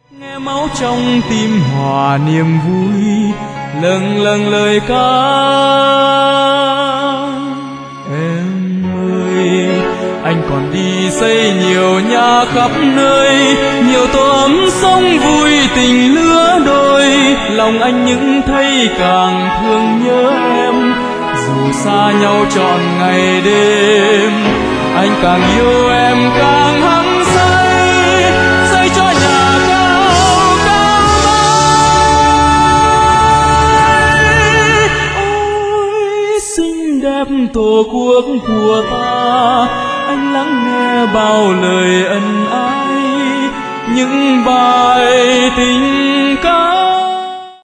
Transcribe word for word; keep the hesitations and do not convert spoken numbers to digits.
Nghe máu trong tim hòa niềm vui, lâng lâng lời ca. Em ơi, anh còn đi xây nhiều nhà khắp nơi, nhiều tổ ấm sống vui tình lứa đôi. Lòng anh những thấy càng thương nhớ em, dù xa nhau trọn ngày đêm. Anh càng yêu em càng hăng say, xây cho nhà cao càng mãi. Ôi xinh đẹp tổ quốc của ta, anh lắng nghe bao lời ân ái, những bài tình ca.